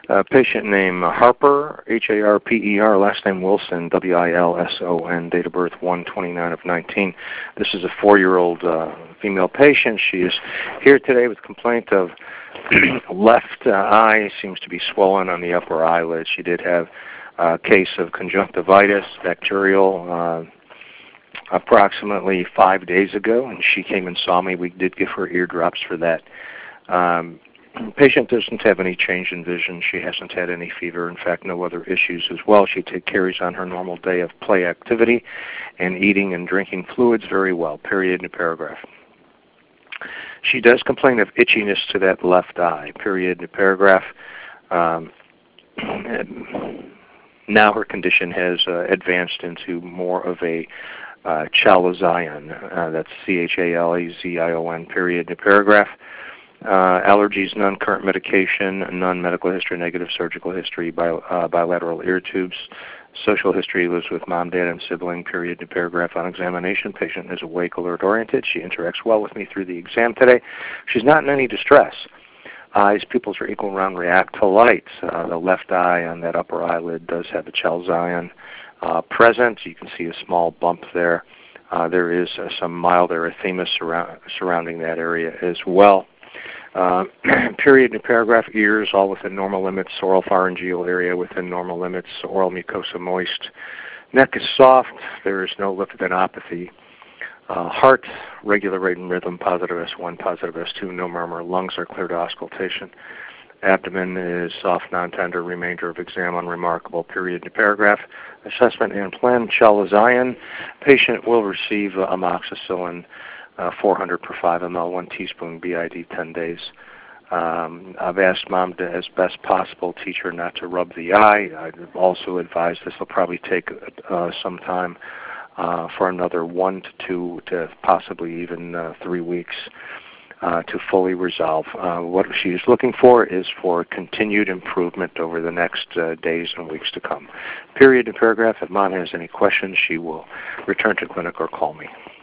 Patient name Harper, Harper, last name Wilson, Wilson, date of birth 1/29 of 19. This is a 4-year-old female patient. She is here today with complaint of left eye seems to be swollen on the upper eyelid. She did have a case of conjunctivitis, bacterial, approximately 5 days ago, and she came and saw me. We did give her eardrops for that. Patient doesn't have any change in vision. She hasn't had any fever. In fact, no other issues as well. She carries on her normal day of play activity and eating and drinking fluids very well, period, and paragraph. She does complain of itchiness to that left eye, period, and paragraph. Now her condition has advanced into more of a chalazion, that's Chalezion, period, and paragraph. Allergies, none. Current medication, none. Medical history, negative. Surgical history, bilateral ear tubes. Social history, lives with mom, dad, and sibling, period, and paragraph. On examination, patient is awake, alert, oriented. She interacts well with me through the exam today. She's not in any distress. Eyes, pupils are equal, round, react to light. The left eye on that upper eyelid does have a chalazion present. You can see a small bump there. There is some mild erythema surrounding that area as well. Period and paragraph, ears all within normal limits, oral pharyngeal area within normal limits, oral mucosa moist. Neck is soft, there is no lipidinopathy. Heart, regular rate and rhythm, positive S1, positive S2, no murmur. Lungs are clear to auscultation. Abdomen is soft, non-tender, remainder of exam unremarkable, period and paragraph. Assessment and plan, chalazion. Patient will receive amoxicillin 400 per 5 ml, 1 teaspoon BID, 10 days. I've asked mom to, as best possible, teach her not to rub the eye. I've also advised this will probably take some time for another 1 to 2 to possibly even 3 weeks to fully resolve. What she is looking for is for continued improvement over the next days and weeks to come. Period and paragraph. If mom has any questions, she will return to clinic or call me.